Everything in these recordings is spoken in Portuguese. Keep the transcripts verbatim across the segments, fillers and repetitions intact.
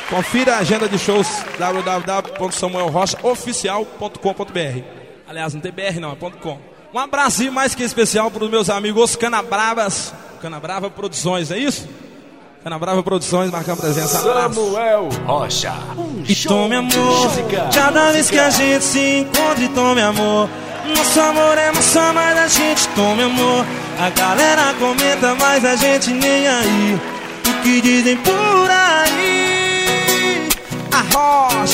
Confira a agenda de shows w w w ponto samuel rocha oficial ponto com ponto b r. Aliás, não tem B R não, é .com. Um abraço mais que especial para os meus amigos Canabravas. Canabrava Produções, é isso? Canabrava Produções, marcando presença. Abraço. Samuel Rocha. Um e tome amor, música, cada música. vez que a gente se encontra e tome amor. Nosso amor é massa, mas a gente tome amor. A galera comenta, mas a gente nem aí. O que dizem por aí? A Rocha.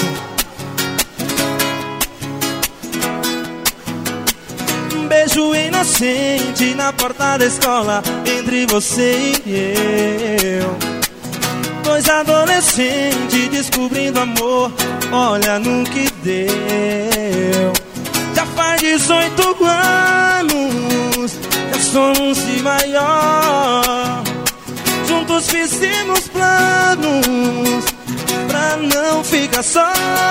Um beijo inocente na porta da escola, entre você e eu. Dois adolescentes descobrindo amor, olha no que deu. Já faz dezoito anos, já somos de maior. Juntos fizemos planos pra não ficar só.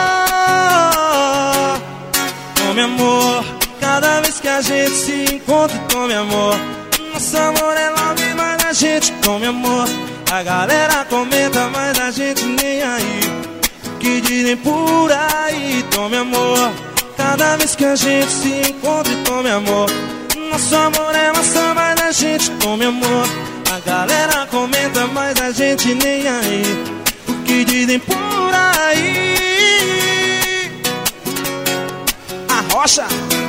Tome amor, cada vez que a gente se encontra, tome amor. Nosso amor é love, mas a gente tome amor. A galera comenta, mas a gente nem aí. Que dizem por aí, tome amor. Cada vez que a gente se encontra e tome amor. Nosso amor é maçã, mas a gente tome amor. A galera comenta, mas a gente nem aí. O que dizem por aí? A Rocha.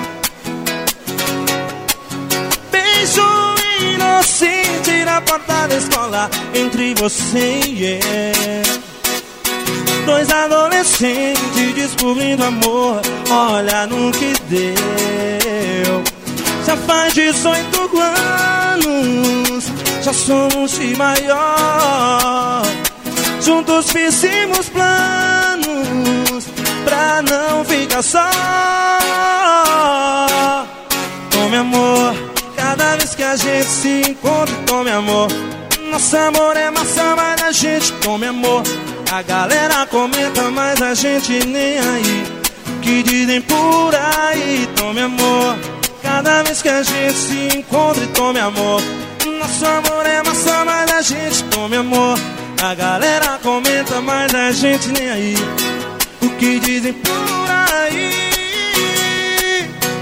Beijo inocente na porta da escola, entre você e eu. Dois adolescentes descobrindo amor, olha no que deu. Já faz dezoito anos, já somos de maior. Juntos fizemos planos pra não ficar só. Tome amor, cada vez que a gente se encontra, tome amor. Nosso amor é maçã, mas a gente tome amor. A galera comenta, mas a gente nem aí. Que dizem por aí, tome amor. Cada vez que a gente se encontra e tome amor. Nosso amor é maçã, mas a gente tome amor. A galera comenta, mas a gente nem aí. O que dizem por aí?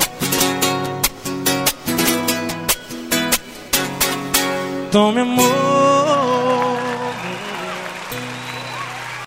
Tome amor.